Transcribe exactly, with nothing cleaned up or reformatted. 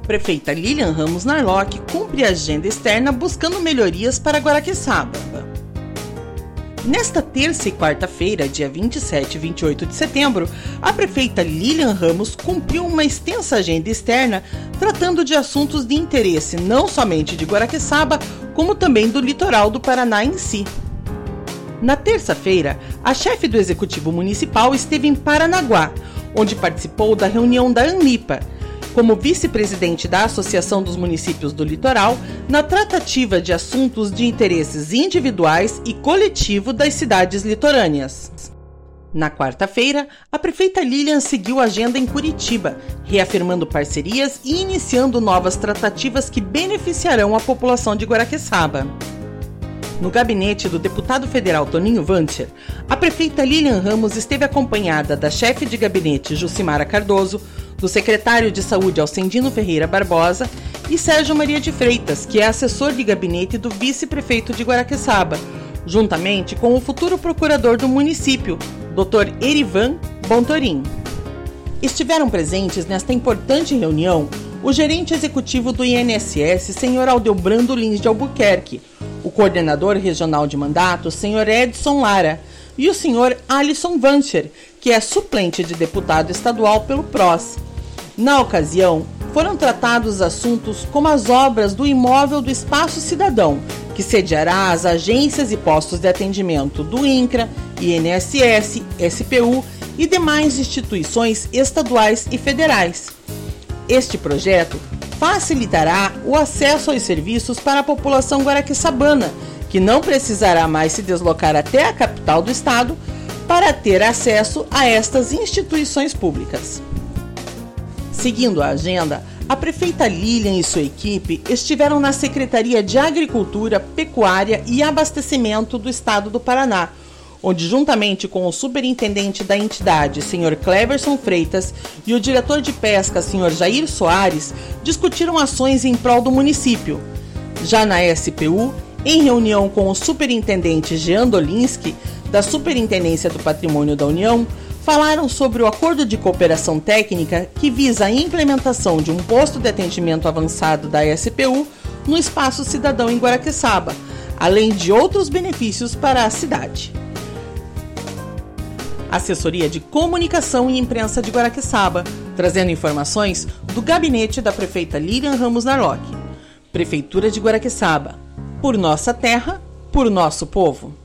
Prefeita Lilian Ramos Narlock cumpre a agenda externa buscando melhorias para Guaraqueçaba. Nesta terça e quarta-feira, dia vinte e sete e vinte e oito de setembro, a prefeita Lilian Ramos cumpriu uma extensa agenda externa tratando de assuntos de interesse não somente de Guaraqueçaba, como também do litoral do Paraná em si. Na terça-feira, a chefe do Executivo Municipal esteve em Paranaguá, onde participou da reunião da ANLIPA, como vice-presidente da Associação dos Municípios do Litoral, na tratativa de assuntos de interesses individuais e coletivo das cidades litorâneas. Na quarta-feira, a prefeita Lilian seguiu a agenda em Curitiba, reafirmando parcerias e iniciando novas tratativas que beneficiarão a população de Guaraqueçaba. No gabinete do deputado federal Toninho Vancher, a prefeita Lilian Ramos esteve acompanhada da chefe de gabinete Jucimara Cardoso, do secretário de Saúde Alcendino Ferreira Barbosa e Sérgio Maria de Freitas, que é assessor de gabinete do vice-prefeito de Guaraqueçaba, juntamente com o futuro procurador do município, doutor Erivan Bontorim. Estiveram presentes nesta importante reunião o gerente executivo do I N S S, senhor Aldeobrando Lins de Albuquerque, o coordenador regional de mandato, senhor Edson Lara, e o senhor Alisson Vancher, que é suplente de deputado estadual pelo P R O S. Na ocasião, foram tratados assuntos como as obras do imóvel do Espaço Cidadão, que sediará as agências e postos de atendimento do INCRA, I N S S, S P U e demais instituições estaduais e federais. Este projeto facilitará o acesso aos serviços para a população guaraqueçabana, que não precisará mais se deslocar até a capital do estado para ter acesso a estas instituições públicas. Seguindo a agenda, a prefeita Lilian e sua equipe estiveram na Secretaria de Agricultura, Pecuária e Abastecimento do Estado do Paraná, onde, juntamente com o superintendente da entidade, senhor Cleverson Freitas, e o diretor de pesca, senhor Jair Soares, discutiram ações em prol do município. Já na S P U, em reunião com o superintendente Jean Dolinski, da Superintendência do Patrimônio da União, falaram sobre o acordo de cooperação técnica que visa a implementação de um posto de atendimento avançado da S P U no Espaço Cidadão em Guaraqueçaba, além de outros benefícios para a cidade. Assessoria de Comunicação e Imprensa de Guaraqueçaba, trazendo informações do gabinete da prefeita Lilian Ramos Narlock. Prefeitura de Guaraqueçaba. Por nossa terra, por nosso povo.